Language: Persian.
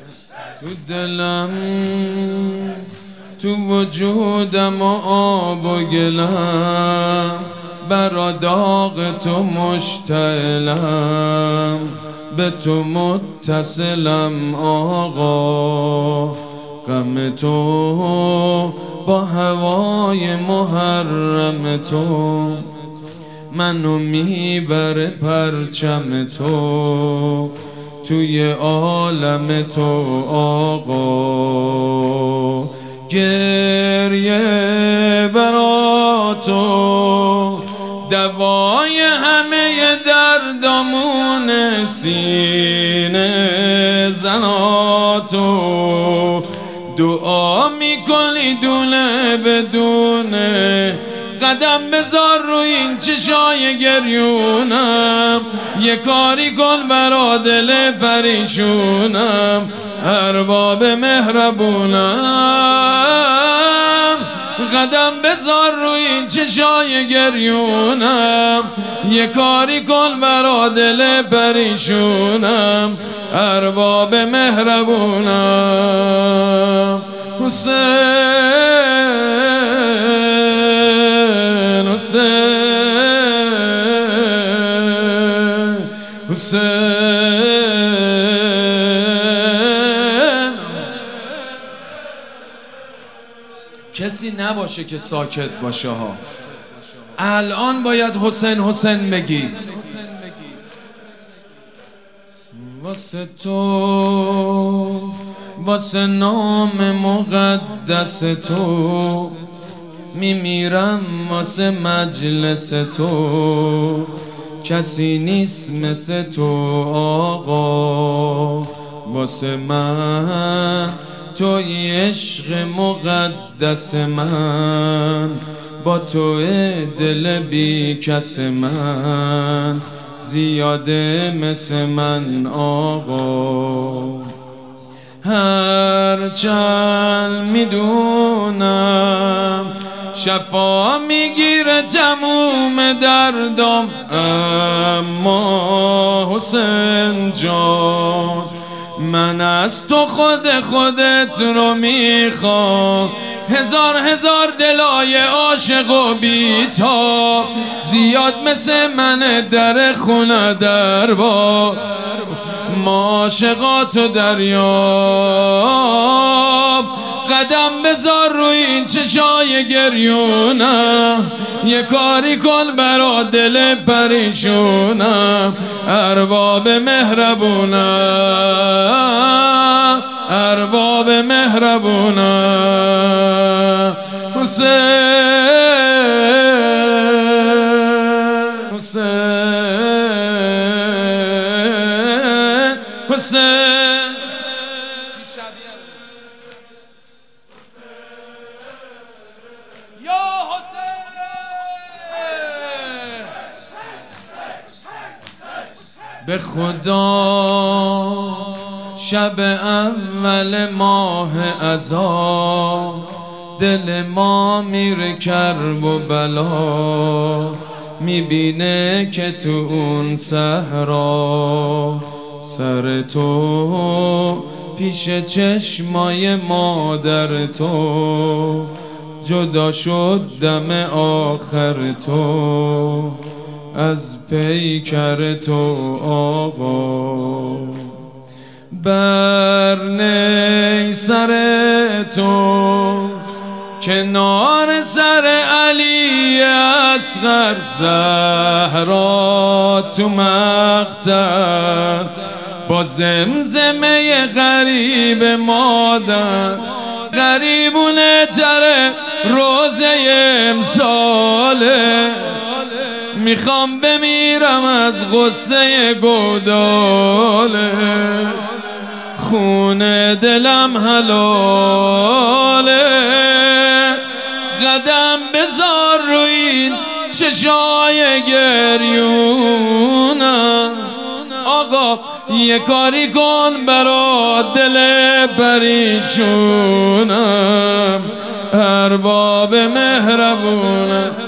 تو دلم تو وجودم و آب و گلم، برا داغ تو مشتعلم، به تو متصلم آقا. غم تو با هوای محرم تو، منو میبره پرچم تو، توی عالم تو آقا. گریه برا تو دوای همه دردامون سینه زنا تو، دعا میکنی دونه بدونه، قدم بذار رو این چشای گریونم، یه کاری کن برا دل پریشونم، ارباب مهربونم. قدم بذار رو این چشای گریونم، یه کاری کن برا دل پریشونم، ارباب مهربونم. حسین حسین حسین. کسی نباشه که ساکت باشه ها، الان باید حسین حسین بگی. واسه تو، واسه نام مقدس تو، میمیرم واسه مجلس تو، کسی نیست مثل تو آقا. واسه من توی عشق مقدس من، با تو دل بی کس من، زیاده مثل من آقا. هرچند میدونم شفا میگیره تموم دردم، اما حسین جان من از تو خودت رو میخوام. هزار دلای عاشق و بیتاب، زیاد مثل من در خونه در با، ما عاشقاتو دریاب. قدم بذار رو این چشای گریونم، یه کاری کن برا دل پریشونم، ارباب مهربونم، ارباب مهربونم. حسین حسین حسین. به خدا شب اول ماه عذاب، دل ما میره کرب و بلا، میبینه که تو اون صحرا، سر تو پیش چشمای مادر تو، جدا شد دم آخر تو از پیکر تو آقا. بر نیسر تو کنار سر علی اصغر، زهرا تو مقتل با زمزمه غریب مادر، غریبونه تره روزه امساله، میخوام بمیرم از غصه گوداله، خون دلم حلاله. قدم بذار رو این چشای گریونم آقا، یه کاری کن برا دل پریشونم، ارباب مهربونم.